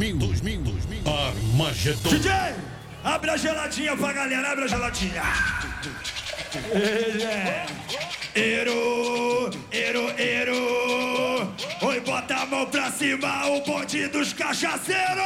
Armagedon. DJ, abre a geladinha pra galera, abre a geladinha. Ero. Oi, bota a mão pra cima, o bonde dos cachaceiros.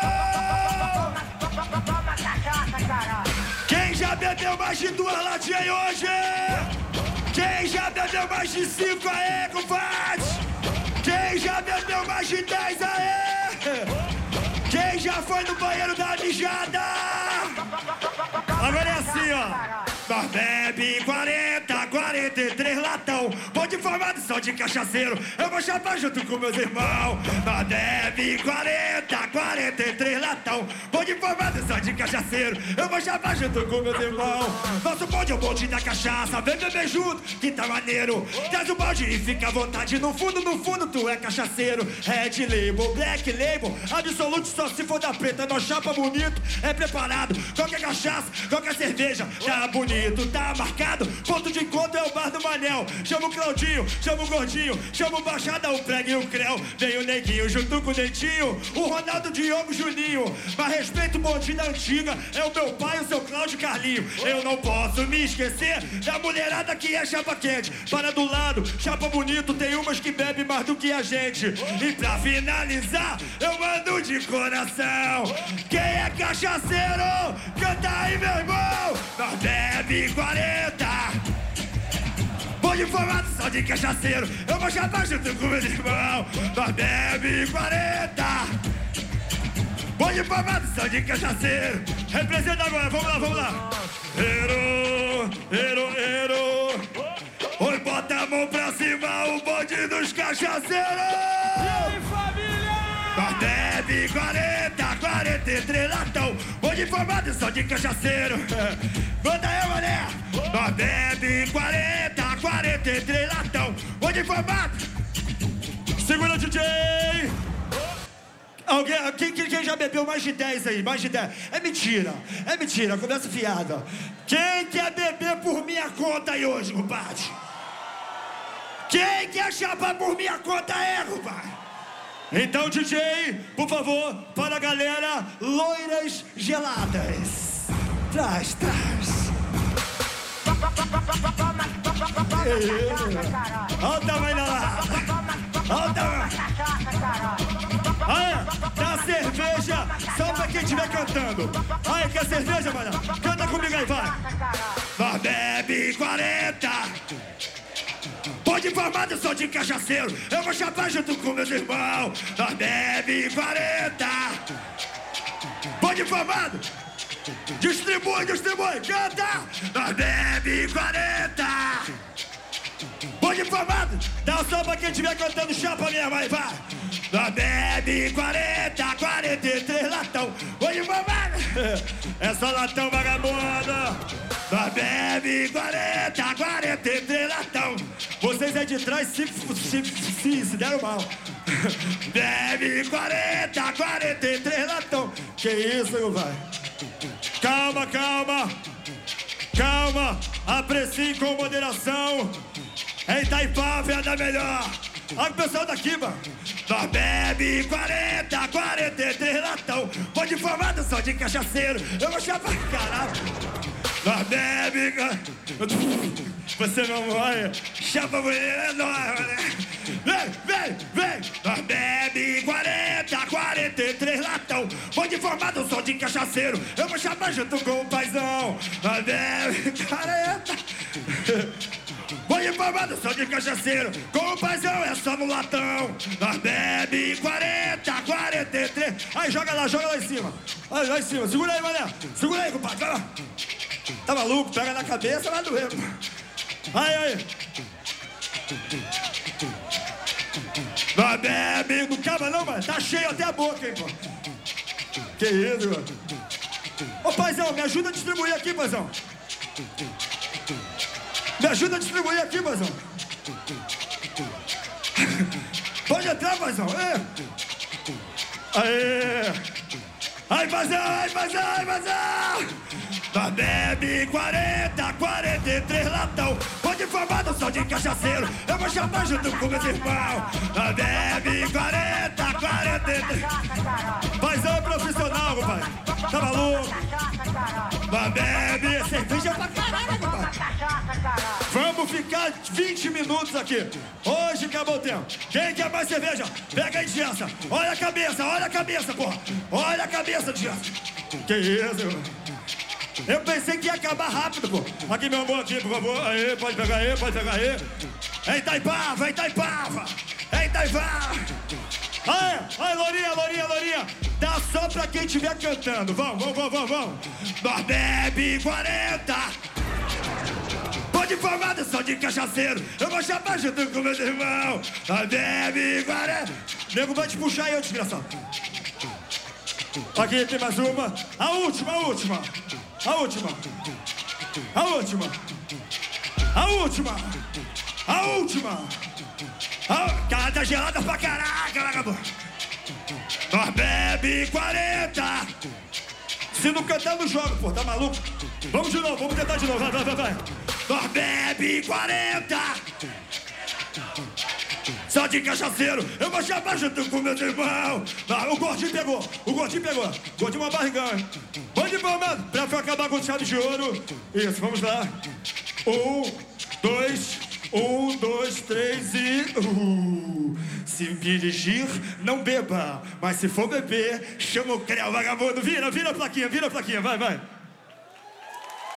Quem já bebeu mais de 2 latinhas aí hoje? Quem já bebeu mais de 5 aí, compadre? Quem já bebeu mais de 10 aí? Quem já foi no banheiro da mijada? Agora é assim, ó. Nós bebe 40, 43 latão. Bonde formado só de cachaceiro. Eu vou chapar junto com meus irmãos. Nós bebe 40, 43 latão. Bonde formado só de cachaceiro. Eu vou chapar junto com meus irmãos. Nosso bonde é o bonde da cachaça. Vem beber junto, que tá maneiro. Traz o balde e fica à vontade. No fundo, tu é cachaceiro. Red Label, Black Label, Absolute, só se for da preta. Nós chapa bonito, é preparado. Qualquer cachaça, qualquer cerveja, tá bonito. Tá marcado, ponto de encontro é o bar do Manel. Chama o Claudinho, chama o Gordinho, chama o Baixada, o Prego e o Creu. Vem o Neguinho junto com o Dentinho, o Ronaldo, Diogo, Juninho. Mas respeito o bonde da antiga, é o meu pai, o seu Cláudio e Carlinho. Eu não posso me esquecer da mulherada que é chapa quente. Para do lado, chapa bonito, tem umas que bebem mais do que a gente. E pra finalizar, eu mando de coração. Quem é cachaceiro, canta aí, meu irmão. Nós bebe 40. Bonde formado só de cachaceiro. Eu vou chapar junto com meus irmãos. Nós bebe 40. Bonde formado só de cachaceiro. Representa agora, vamos lá. Ero. Oi, bota a mão pra cima, o bonde dos cachaceiros. E aí, família? Nós bebe 40, 43 latão. Bonde formado só de cachaceiro. Manda aí, mané. Nós bebe 40, 43 latão. Bonde formado. Segura, DJ. Quem já bebeu mais de 10 aí? Mais de 10. É mentira, conversa fiada. Quem quer beber por minha conta aí hoje, compadre? Quem quer chapar por minha conta aí, compadre? Então, DJ, por favor, para a galera, loiras geladas. Traz. Olha o tamanho da lata. Olha o tamanho. Aí, dá cerveja só pra quem estiver cantando. Aí, quer cerveja, mano? Canta comigo aí, vai. Nós bebe 40. Bonde formado, sou de cachaceiro. Eu vou chapar junto com meus irmãos. Nós bebe 40. Bonde formado. Distribui, canta. Nós bebe 40. Bonde formado. Dá o som pra quem estiver cantando chapa mesmo, aí, vai. Nós bebe 40, 43 latão. Bonde formado. É só latão, vagabunda. Nós bebe 40, 43 latão. Vocês aí de trás se deram mal. Bebe 40, 43 latão. Que isso, meu vai? Calma. Aprecie com moderação. Em Itaipava é da melhor. Olha o pessoal daqui, mano. Nós bebe 40, 43 latão. Bonde formado só de cachaceiro. Eu vou chapar, caralho. Nós bebe. Você não vai. Chapa mulher é nóis, né? Vem. Nós bebe 40, 43 latão. Bonde formado só de cachaceiro. Eu vou chapar junto com o paizão. Nós bebe 40. Bonde formado só de cachaceiro. Com o paizão é só no latão. Nós bebe 40, 43. Aí, joga lá em cima. Aí, lá em cima. Segura aí, mané. Segura aí, compadre. Vai lá. Tá maluco? Pega na cabeça, vai doer. Aí. Nós bebe. Não acaba não, mano. Tá cheio até a boca, hein, pô. Que isso, mano. Ô, paizão, me ajuda a distribuir aqui, paizão. Me ajuda a distribuir aqui, paizão. Pode entrar, paizão. Aê. Ai, paizão. Nós bebe 40, 43 latão. Bonde formado só de cachaceiro. Eu vou chamar junto com meus irmãos. Nós bebe 40, 43. Paizão é profissional, pai. Tá maluco? Mas bebe cerveja pra caralho, pai. Vamos ficar 20 minutos aqui. Hoje acabou o tempo. Quem quer mais cerveja? Pega aí, Gerson. Olha a cabeça, porra. Olha a cabeça, Gerson. Que isso, eu pensei que ia acabar rápido, pô. Aqui, meu amor, aqui, por favor. Aí, pode pegar aí, pode pegar aí. É Itaipava. Aí, Lourinha. Dá só pra quem estiver cantando. Vamos. Nós bebe 40. Pode formar de som de cachaceiro. Eu vou chamar junto com meus irmãos. Nós bebe 40. Nego vai te puxar aí, desgraçado. Aqui tem mais uma. A última. Cara, tá gelada pra caraca, vagabundo. Nós bebe 40. Se não cantar, não joga, pô, tá maluco? Vamos de novo, vamos tentar de novo, vai. Nós bebe 40. Só de cachaceiro, eu vou chamar junto com meus irmãos. O gordinho pegou. Gordinho uma barrigão, hein? Bom de palmas, pra acabar com o chave de ouro. Isso, vamos lá. 1, 2, 3 e... Se dirigir, não beba. Mas se for beber, chama o creu, vagabundo. Vira a plaquinha, vai.